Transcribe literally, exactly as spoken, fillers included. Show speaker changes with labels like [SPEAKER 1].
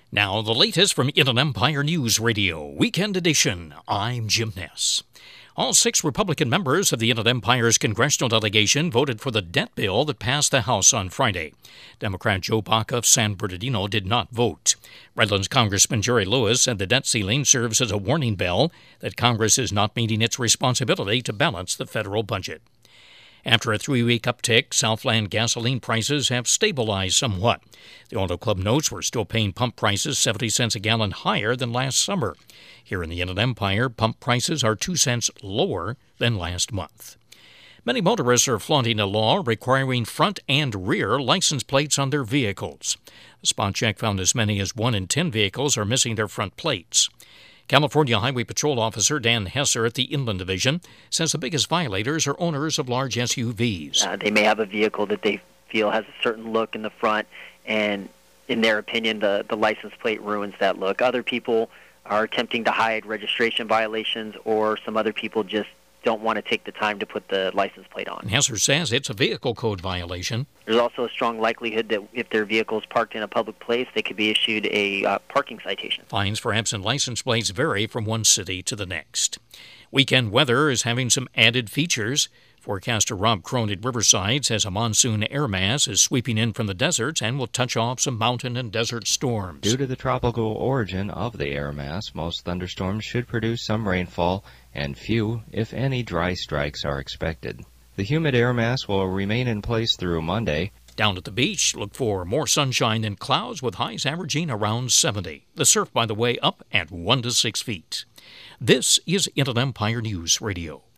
[SPEAKER 1] Now, the latest from Inland Empire News Radio, Weekend Edition. I'm Jim Ness. All six Republican members of the Inland Empire's congressional delegation voted for the debt bill that passed the House on Friday. Democrat Joe Baca of San Bernardino did not vote. Redlands Congressman Jerry Lewis said the debt ceiling serves as a warning bell that Congress is not meeting its responsibility to balance the federal budget. After a three-week uptick, Southland gasoline prices have stabilized somewhat. The Auto Club notes we're still paying pump prices seventy cents a gallon higher than last summer. Here in the Inland Empire, pump prices are two cents lower than last month. Many motorists are flaunting a law requiring front and rear license plates on their vehicles. A spot check found as many as one in ten vehicles are missing their front plates. California Highway Patrol Officer Dan Hesser at the Inland Division says the biggest violators are owners of large S U Vs.
[SPEAKER 2] Uh, they may have a vehicle that they feel has a certain look in the front, and in their opinion, the, the license plate ruins that look. Other people are attempting to hide registration violations, or some other people just don't want to take the time to put the license plate on.
[SPEAKER 1] Hesser says it's a vehicle code violation.
[SPEAKER 2] There's also a strong likelihood that if their vehicle is parked in a public place, they could be issued a uh, parking citation.
[SPEAKER 1] Fines for absent license plates vary from one city to the next. Weekend weather is having some added features. Forecaster Rob Crone at Riverside says a monsoon air mass is sweeping in from the deserts and will touch off some mountain and desert storms.
[SPEAKER 3] Due to the tropical origin of the air mass, most thunderstorms should produce some rainfall, and few, if any, dry strikes are expected. The humid air mass will remain in place through Monday.
[SPEAKER 1] Down at the beach, look for more sunshine than clouds with highs averaging around seventy. The surf, by the way, up at one to six feet. This is Inland Empire News Radio.